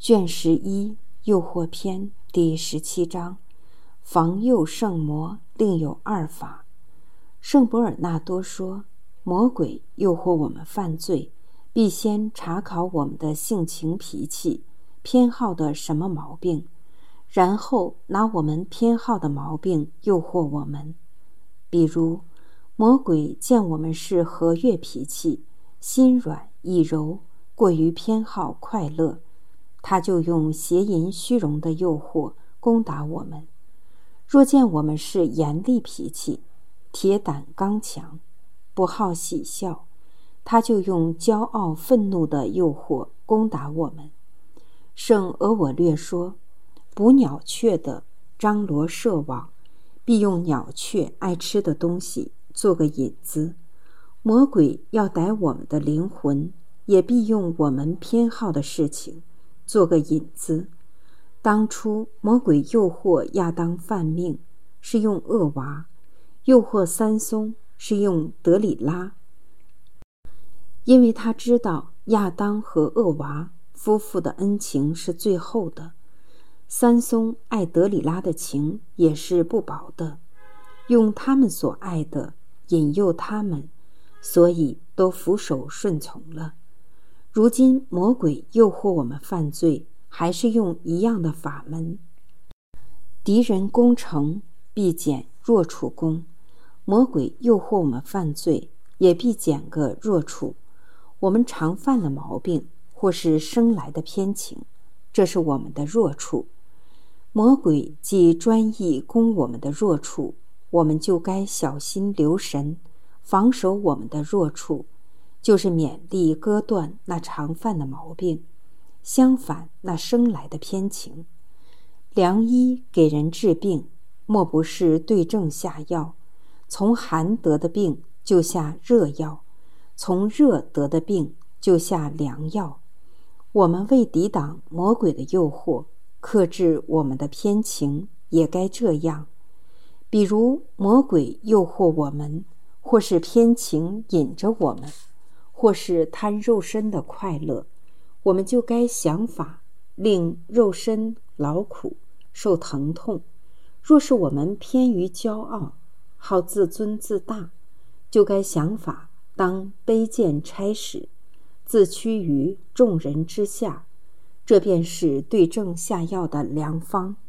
卷11诱惑篇第17章，防诱圣魔另有二法。圣伯尔纳多说，魔鬼诱惑我们犯罪，必先查考我们的性情脾气，偏好的什么毛病，然后拿我们偏好的毛病诱惑我们。比如，魔鬼见我们是和悦脾气，心软易柔，过于偏好快乐，他就用邪淫虚荣的诱惑攻打我们。若见我们是严厉脾气，铁胆刚强，不好喜笑，他就用骄傲愤怒的诱惑攻打我们。圣俄我略说，捕鸟雀的张罗设网，必用鸟雀爱吃的东西做个引子。魔鬼要逮我们的灵魂，也必用我们偏好的事情做个引子。当初魔鬼诱惑亚当犯命，是用厄娃；诱惑三松，是用德里拉。因为他知道亚当和厄娃夫妇的恩情是最后的，三松爱德里拉的情也是不薄的，用他们所爱的引诱他们，所以都俯首顺从了。如今魔鬼诱惑我们犯罪，还是用一样的法门。敌人攻城，必减弱处攻；魔鬼诱惑我们犯罪，也必减个弱处。我们常犯的毛病，或是生来的偏情，这是我们的弱处。魔鬼既专意攻我们的弱处，我们就该小心留神，防守我们的弱处，就是勉力割断那常犯的毛病，相反那生来的偏情。良医给人治病，莫不是对症下药，从寒得的病就下热药，从热得的病就下凉药。我们为抵挡魔鬼的诱惑，克制我们的偏情，也该这样。比如魔鬼诱惑我们，或是偏情引着我们，或是贪肉身的快乐，我们就该想法令肉身劳苦受疼痛。若是我们偏于骄傲，好自尊自大，就该想法当卑贱差使，自屈于众人之下，这便是对症下药的良方。